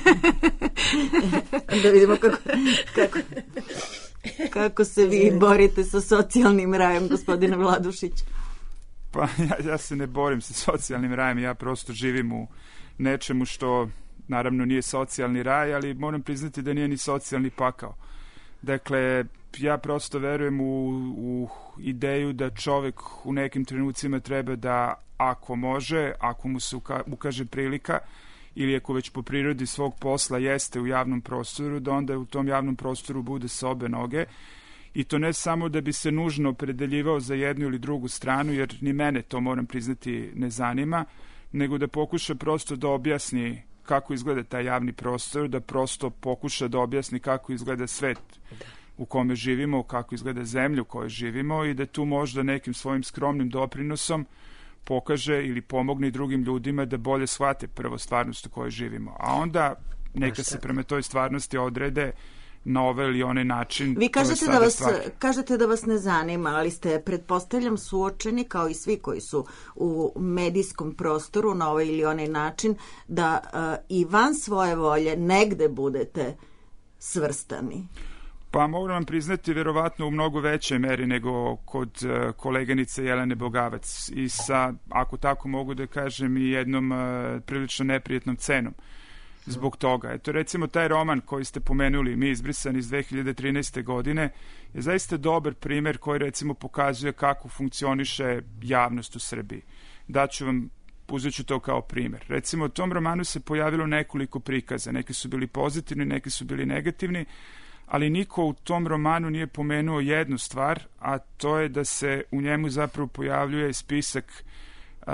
Speaker 3: Da vidimo kako, kako, kako se vi borite sa socijalnim rajem, gospodine Vladušić.
Speaker 4: Pa ja, ja se ne borim sa socijalnim rajem, ja prosto živim u nečemu što naravno nije socijalni raj, ali moram priznati da nije ni socijalni pakao. Dakle, ja prosto verujem u, u ideju da čovek u nekim trenucima treba da, ako može, ako mu se uka, ukaže prilika, ili ako već po prirodi svog posla jeste u javnom prostoru, da onda u tom javnom prostoru bude sa obe noge. I to ne samo da bi se nužno opredeljivao za jednu ili drugu stranu, jer ni mene to, moram priznati, ne zanima, nego da pokuša prosto da objasni kako izgleda taj javni prostor, da prosto pokuša da objasni kako izgleda svet u kome živimo, kako izgleda zemlja u kojoj živimo i da tu možda nekim svojim skromnim doprinosom pokaže ili pomogne drugim ljudima da bolje shvate prvo stvarnost u kojoj živimo. A onda neka se prema toj stvarnosti odrede na ovaj ili onaj način.
Speaker 3: Vi kažete da, vas, kažete da vas ne zanima, ali ste, pretpostavljam, suočeni, kao i svi koji su u medijskom prostoru na ovaj ili onaj način, da uh, i van svoje volje negde budete svrstani.
Speaker 4: Pa mogu vam priznati verovatno u mnogo većoj meri nego kod uh, koleganice Jelene Bogavac i sa, ako tako mogu da kažem, i jednom uh, prilično neprijetnom cenom zbog toga. Eto, recimo, taj roman koji ste pomenuli, Mi izbrisani, iz dve hiljade trinaeste. godine, je zaista dobar primer koji, recimo, pokazuje kako funkcioniše javnost u Srbiji. Daću vam uzet ću to kao primjer. Recimo, u tom romanu se pojavilo nekoliko prikaza. Neki su bili pozitivni, neki su bili negativni, ali niko u tom romanu nije pomenuo jednu stvar, a to je da se u njemu zapravo pojavljuje spisak uh,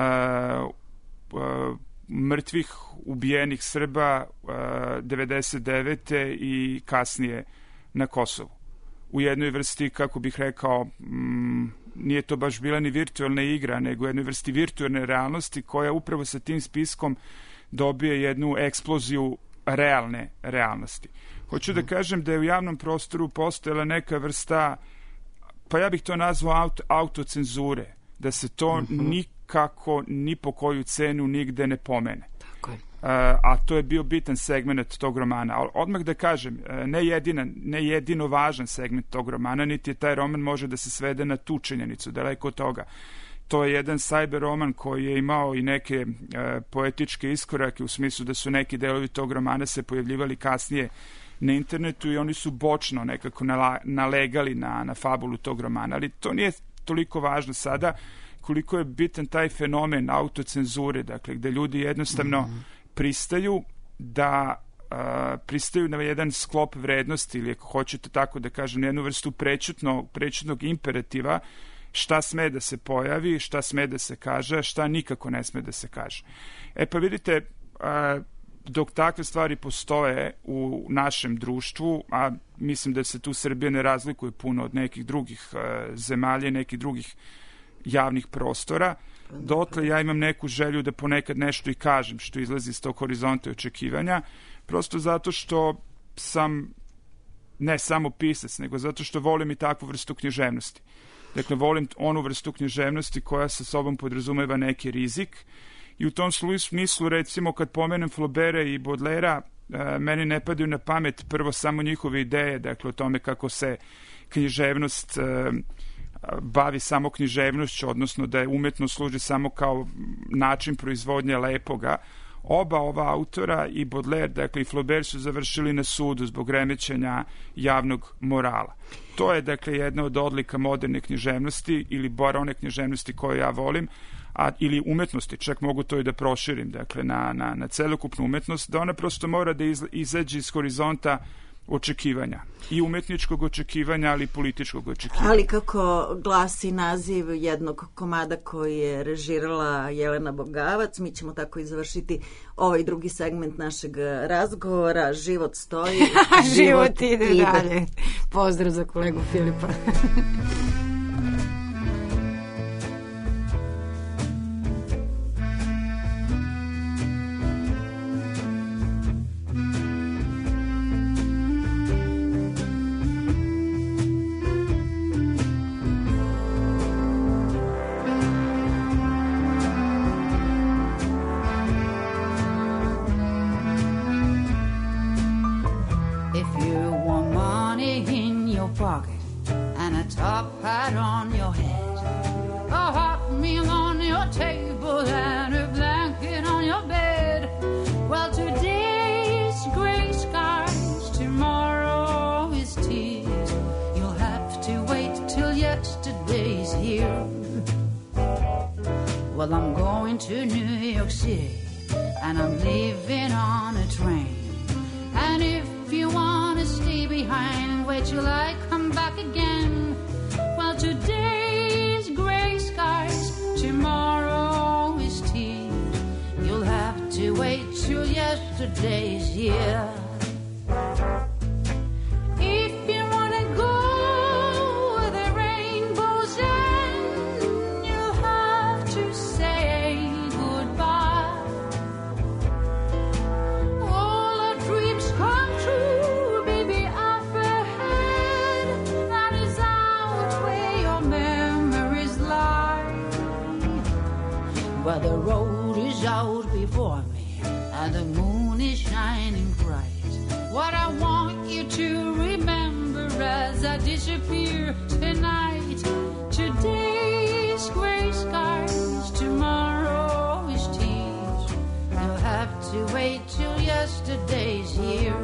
Speaker 4: uh, mrtvih, ubijenih Srba uh, devedeset devete i kasnije na Kosovu. U jednoj vrsti, kako bih rekao, mm, nije to baš bila ni virtualna igra, nego u jednoj vrsti virtualne realnosti koja upravo sa tim spiskom dobije jednu eksploziju realne realnosti. Hoću da kažem da je u javnom prostoru postojala neka vrsta, pa ja bih to nazvao auto, autocenzure, da se to mm-hmm. nikako, ni po koju cenu nigde ne pomene.
Speaker 5: Tako je.
Speaker 4: Uh, a to je bio bitan segment tog romana. Odmah da kažem, ne, jedina, ne jedino važan segment tog romana, niti je taj roman može da se svede na tu činjenicu, daleko od toga. To je jedan cyber roman koji je imao i neke uh, poetičke iskorake u smislu da su neki delovi tog romana se pojavljivali kasnije na internetu i oni su bočno nekako nala, nalegali na, na fabulu tog romana. Ali to nije toliko važno sada koliko je bitan taj fenomen autocenzure, dakle, gde ljudi jednostavno mm-hmm. pristaju da uh, pristaju na jedan sklop vrednosti ili ako hoćete tako da kažem na jednu vrstu prećutnog, prećutnog imperativa šta sme da se pojavi, šta sme da se kaže, šta nikako ne sme da se kaže. E pa vidite, uh, dok takve stvari postoje u našem društvu, a mislim da se tu Srbija ne razlikuje puno od nekih drugih uh, zemalja, nekih drugih javnih prostora, dotle ja imam neku želju da ponekad nešto i kažem što izlazi iz tog horizonta očekivanja, prosto zato što sam ne samo pisac, nego zato što volim i takvu vrstu književnosti. Dakle, volim onu vrstu književnosti koja sa sobom podrazumeva neki rizik i u tom smislu, recimo, kad pomenem Flaubera i Baudelaira, meni ne padaju na pamet prvo samo njihove ideje, dakle, o tome kako se književnost bavi samo književnošću, odnosno da je umetnost služi samo kao način proizvodnje lepoga. Oba ova autora, i Baudelaire, dakle i Flaubert, su završili na sudu zbog remećenja javnog morala. To je, dakle, jedna od odlika moderne književnosti ili bar one književnosti koje ja volim, a, ili umetnosti, čak mogu to i da proširim, dakle, na, na, na celokupnu umetnost, da ona prosto mora da iz, izađe iz horizonta očekivanja. I umetničkog očekivanja, ali i političkog očekivanja.
Speaker 3: Ali kako glasi naziv jednog komada koji je režirala Jelena Bogavac, mi ćemo tako i završiti ovaj drugi segment našeg razgovora. Život stoji, život,
Speaker 5: život ide, ide dalje. Pozdrav za kolegu Filipa.
Speaker 8: Top hat on your head, a hot meal on your table, and a blanket on your bed. Well, today's gray skies, tomorrow is tears. You'll have to wait till yesterday's here. Well, I'm going to New York City, and I'm leaving on a train. And if you want to stay behind, wait till I come back again. Today's gray skies, tomorrow is tears. You'll have to wait till yesterday's here. If you wanna go where the rainbow's end, you'll have to say goodbye. All our dreams come true, baby, up ahead. That is memories lie. Well, the road is out before me, and the moon is shining bright. What I want you to remember as I disappear tonight: today's gray skies, tomorrow is tears. You'll have to wait till yesterday's here.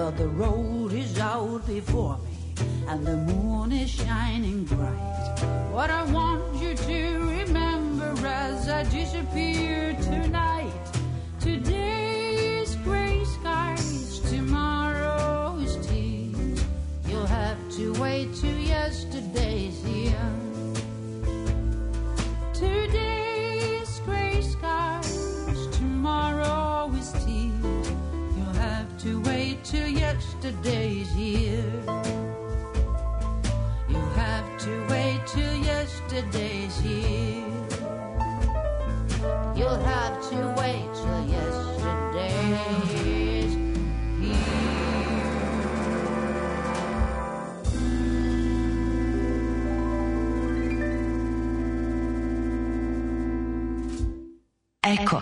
Speaker 8: but the road is out before me and the moon is shining bright. What I want you to remember as I disappear tonight. Today is gray skies, tomorrow is tears. You'll have to wait till yesterday's here. Today is gray skies, tomorrow is tears. You'll have to wait till yesterday's here. You'll have to wait till yesterday's here. You'll have to wait till yesterday's here.
Speaker 9: Eko.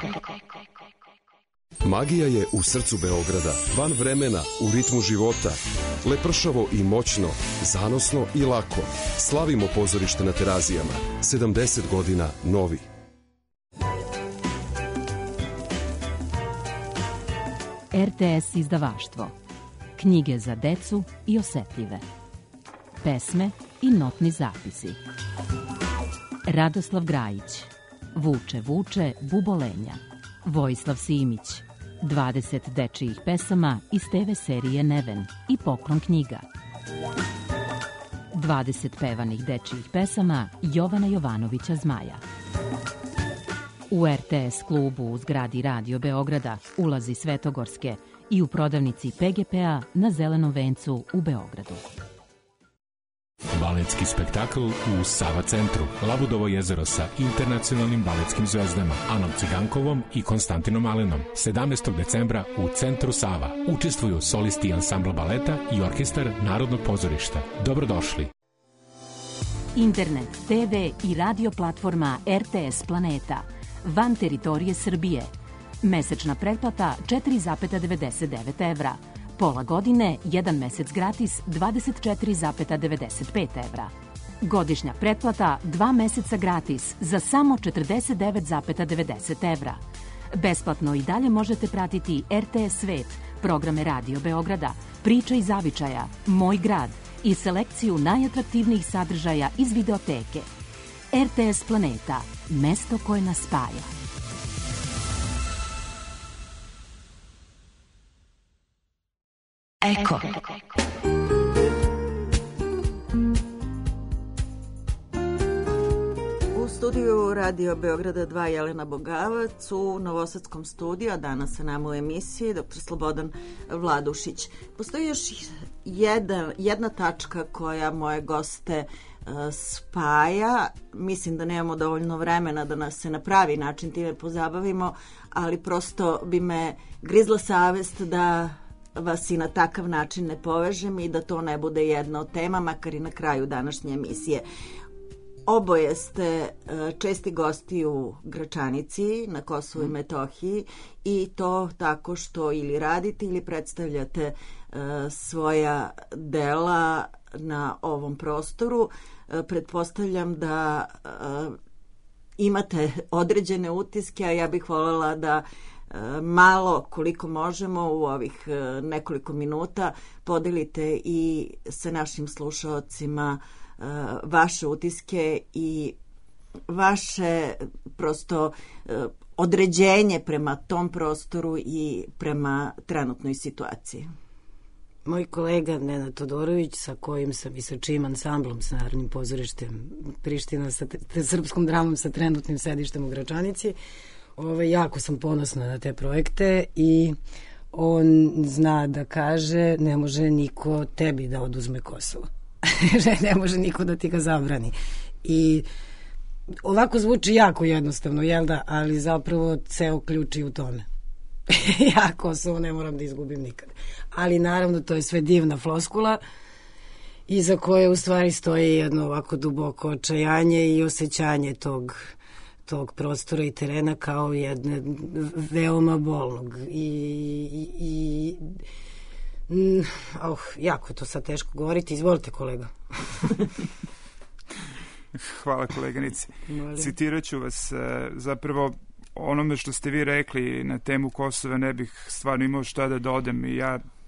Speaker 10: Magija je u srcu Beograda, van vremena, u ritmu života. Lepršavo i moćno, zanosno i lako. Slavimo pozorište na Terazijama. sedamdeset godina novi.
Speaker 11: R T S izdavaštvo. Knjige za decu i osetljive. Pesme i notni zapisi. Radoslav Grajić. Vuče, vuče, bubolenja. Vojislav Simić. dvadeset dečijih pesama iz te ve serije Neven i Poklon knjiga. dvadeset pevanih dečijih pesama Jovana Jovanovića Zmaja. U R T S klubu u zgradi Radio Beograda, ulazi Svetogorske i u prodavnici P G P-a na Zelenom vencu u Beogradu.
Speaker 12: Baletski spektakl u Sava centru, Labudovo jezero sa internacionalnim baletskim zvezdama Anom Cigankovom i Konstantinom Alenom. sedamnaestog decembra u centru Sava. Učestvuju solisti ansambla baleta i orkestar Narodnog pozorišta. Dobrodošli.
Speaker 11: Internet, te ve i radio platforma R T S Planeta. Van teritorije Srbije. Mesečna pretplata četiri zarez devedeset devet evra. Pola godine, jedan mesec gratis, dvadeset četiri zarez devedeset pet evra. Godišnja pretplata, dva meseca gratis, za samo četrdeset devet zarez devedeset evra. Besplatno i dalje možete pratiti R T S Svet, programe Radio Beograda, Priča iz zavičaja, Moj grad i selekciju najatraktivnijih sadržaja iz videoteke. R T S Planeta, mesto koje nas spaja.
Speaker 9: Eko.
Speaker 3: U studiju Radio Beograda dva Jelena Bogavac, u Novosadskom studiju, a danas sa nama u emisiji doktor Slobodan Vladušić. Postoji još jedan, jedna tačka koja moje goste uh, spaja. Mislim da nemamo dovoljno vremena da nas se na pravi način time pozabavimo, ali prosto bi me grizla savest da vas i na takav način ne povežem i da to ne bude jedna od tema, makar i na kraju današnje emisije. Oboje ste česti gosti u Gračanici na Kosovu i Metohiji i to tako što ili radite ili predstavljate svoja dela na ovom prostoru. Pretpostavljam da imate određene utiske, a ja bih voljela da malo, koliko možemo u ovih nekoliko minuta, podelite i sa našim slušaocima vaše utiske i vaše prosto određenje prema tom prostoru i prema trenutnoj situaciji.
Speaker 5: Moj kolega Nenad Todorović, sa kojim sam i sa čijim ansamblom, sa Narodnim pozorištem Priština, sa te, srpskom dramom sa trenutnim sedištem u Gračanici, Ove, jako sam ponosna na te projekte i on zna da kaže ne može niko tebi da oduzme Kosovo. Ne može niko da ti ga zabrani. I ovako zvuči jako jednostavno, jel da? Ali zapravo ceo ključ je u tome. Ja Kosovo ne moram da izgubim nikad. Ali naravno to je sve divna floskula iza koje u stvari stoji jedno ovako duboko očajanje i osjećanje tog tog prostora i terena kao jedne veoma bolnog i, i, i mm, oh, jako je to sad teško govoriti. Izvolite, kolega.
Speaker 4: Hvala, koleganice. Citirat ću vas, zapravo onome što ste vi rekli na temu Kosova ne bih stvarno imao šta da dodam i ja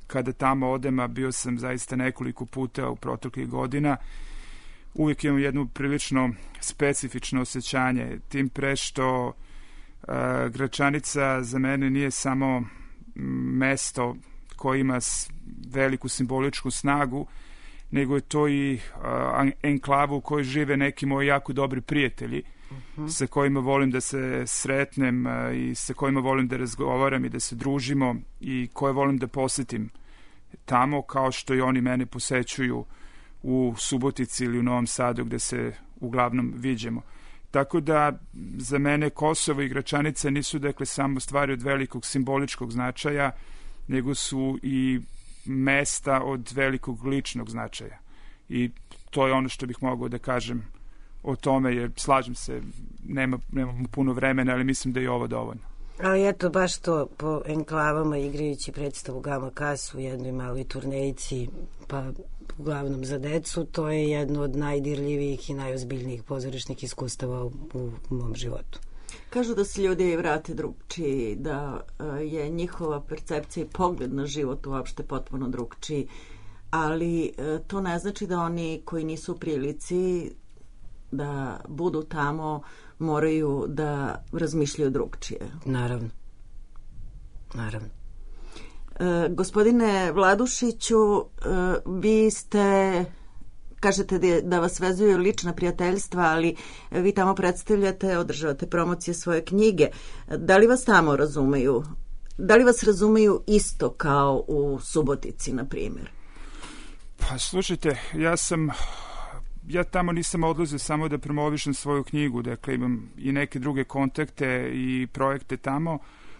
Speaker 4: kada tamo odem, a bio sam zaista nekoliko puta u proteklih godina, uvijek imam jedno prilično specifično osjećanje, tim pre što uh, Gračanica za mene nije samo mesto koje ima veliku simboličku snagu, nego je to i uh, enklava u kojoj žive neki moji jako dobri prijatelji, uh-huh. sa kojima volim da se sretnem uh, i sa kojima volim da razgovaram i da se družimo i koje volim da posetim tamo, kao što i oni mene posećuju u Subotici ili u Novom Sadu, gde se uglavnom viđemo. Tako da za mene Kosovo i Gračanica nisu dakle samo stvari od velikog simboličkog značaja, nego su i mesta od velikog ličnog značaja. I to je ono što bih mogao da kažem o tome, jer slažem se, nema, nemamo puno vremena, ali mislim da je ovo dovoljno.
Speaker 5: Ali eto, baš to, po enklavama igrajući predstavu Gama Kas u jednoj maloj turnejici, pa uglavnom za decu, to je jedno od najdirljivijih i najozbiljnijih pozorišnih iskustava u, u mom životu.
Speaker 3: Kažu da se ljudi vrate drugčiji, da je njihova percepcija i pogled na život uopšte potpuno drugčiji, ali to ne znači da oni koji nisu u prilici da budu tamo moraju da razmišljaju drugčije.
Speaker 5: Naravno. Naravno.
Speaker 3: E, gospodine Vladušiću, e, vi ste, kažete da, da vas vezuju lična prijateljstva, ali vi tamo predstavljate, održavate promocije svoje knjige. Da li vas tamo razumeju? Da li vas razumeju isto kao u Subotici, na primjer?
Speaker 4: Pa slušajte, ja sam... Ja tamo nisam odlazio samo da promovišem svoju knjigu, dakle imam i neke druge kontakte i projekte tamo,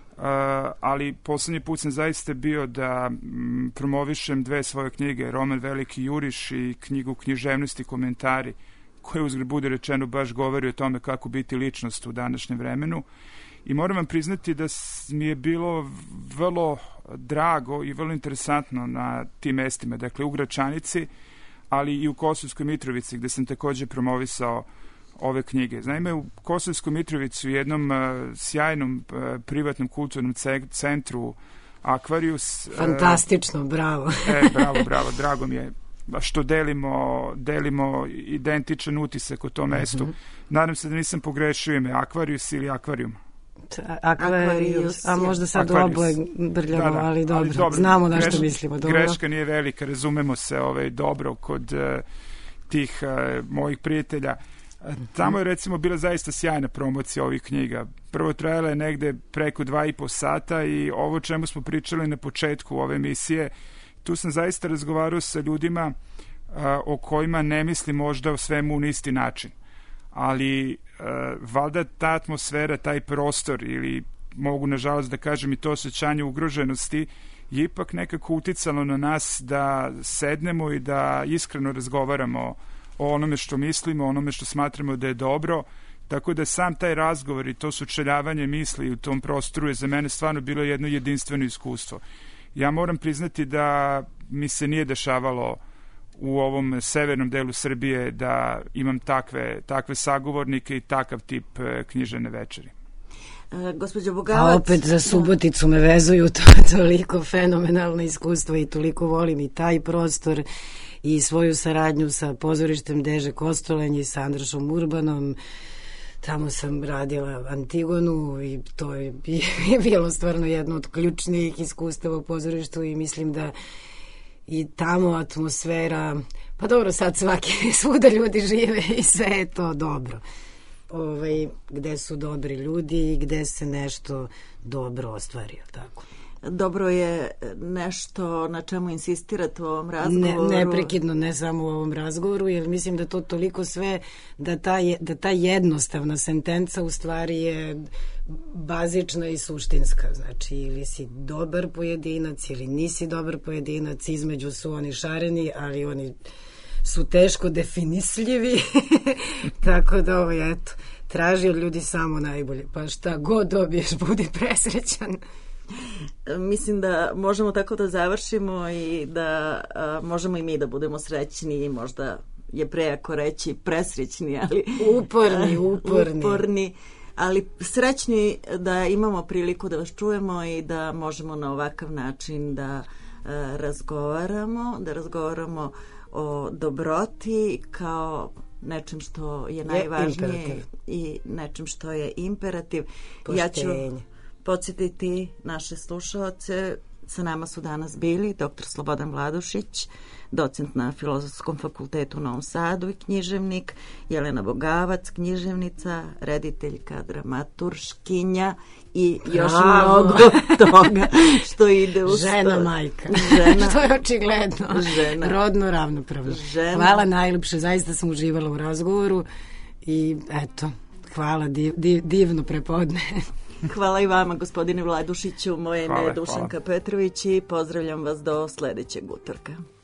Speaker 4: ali poslednji put sam zaista bio da promovišem dve svoje knjige, roman Veliki juriš i knjigu Književnosti komentari, koja uzgled bude rečeno baš govori o tome kako biti ličnost u današnjem vremenu. I moram vam priznati da mi je bilo vrlo drago i vrlo interesantno na tim mestima, dakle u Gračanici, ali i u Kosovskoj Mitrovici, gde sam takođe promovisao ove knjige. Naime, u Kosovskoj Mitrovici, u jednom uh, sjajnom uh, privatnom kulturnom centru Akvarijus...
Speaker 5: Fantastično, uh, bravo.
Speaker 4: e, bravo, bravo, drago mi je što delimo, delimo identičan utisak o tom mestu. Uh-huh. Nadam se da nisam pogrešio ime, Akvarijus ili Akvarijum.
Speaker 5: Akvarijus, a možda sad Aquarius. Oboje brljamo, da, da, ali, dobro, ali dobro, znamo na što mislimo. Dobro.
Speaker 4: Greška nije velika, razumemo se ovaj, dobro kod uh, tih uh, mojih prijatelja. Uh, tamo je recimo bila zaista sjajna promocija ovih knjiga. Prvo trajala je negde preko dva i po sata i ovo čemu smo pričali na početku ove emisije, tu sam zaista razgovarao sa ljudima uh, o kojima ne mislim možda o svemu na isti način. Ali uh, valjda ta atmosfera, taj prostor ili mogu nažalost da kažem i to osjećanje ugroženosti je ipak nekako uticalo na nas da sednemo i da iskreno razgovaramo o onome što mislimo, o onome što smatramo da je dobro, tako da sam taj razgovor i to sučeljavanje misli u tom prostoru je za mene stvarno bilo jedno jedinstveno iskustvo. Ja moram priznati da mi se nije dešavalo u ovom severnom delu Srbije da imam takve, takve sagovornike i takav tip književne večeri.
Speaker 3: E, gospođo Bogavac...
Speaker 5: A opet za Suboticu me vezuju, to je toliko fenomenalno iskustvo i toliko volim i taj prostor i svoju saradnju sa pozorištem Deže Kostolanj i sa Andrašom Urbanom. Tamo sam radila Antigonu i to je bilo stvarno jedno od ključnijih iskustava u pozorištu i mislim da i tamo atmosfera, pa dobro, sad svaki, svuda ljudi žive i sve je to dobro. Ovaj, gde su dobri ljudi i gde se nešto dobro ostvari, tako.
Speaker 3: Dobro je nešto na čemu insistirate u ovom razgovoru.
Speaker 5: Ne, neprekidno, ne samo u ovom razgovoru, jer mislim da to toliko sve, da ta, je, da ta jednostavna sentenca u stvari je bazična i suštinska. Znači, ili si dobar pojedinac, ili nisi dobar pojedinac, između su oni šareni, ali oni su teško definisljivi. Tako da, ovo, eto, traži od ljudi samo najbolje. Pa šta god dobiješ, budi presrećan.
Speaker 3: Mislim da možemo tako da završimo i da a, možemo i mi da budemo srećni i možda je prejako reći presrećni, ali
Speaker 5: uporni, uporni.
Speaker 3: uporni, ali srećni da imamo priliku da vas čujemo i da možemo na ovakav način da razgovaramo, da razgovaramo o dobroti kao nečem što je najvažnije je i nečem što je imperativ.
Speaker 5: Poštenje.
Speaker 3: Ja ću podsjetiti naše slušaoce, sa nama su danas bili doktor Slobodan Vladušić, docent na Filozofskom fakultetu u Novom Sadu i književnik, Jelena Bogavac, književnica, rediteljka, dramaturškinja i još
Speaker 5: Bravo.
Speaker 3: mnogo toga što ide u
Speaker 5: žena
Speaker 3: sto...
Speaker 5: majka.
Speaker 3: Žena.
Speaker 5: Što je očigledno.
Speaker 3: Žena.
Speaker 5: Rodno ravnopravno.
Speaker 3: Žena.
Speaker 5: Hvala najljepše, zaista sam uživala u razgovoru i eto, hvala, div, div, divno prepodne.
Speaker 3: Hvala i vama, gospodine Vladušiću. Moje ime
Speaker 4: Hvala,
Speaker 3: je Dušanka
Speaker 4: hvala.
Speaker 3: Petrović i pozdravljam vas do sledećeg utorka.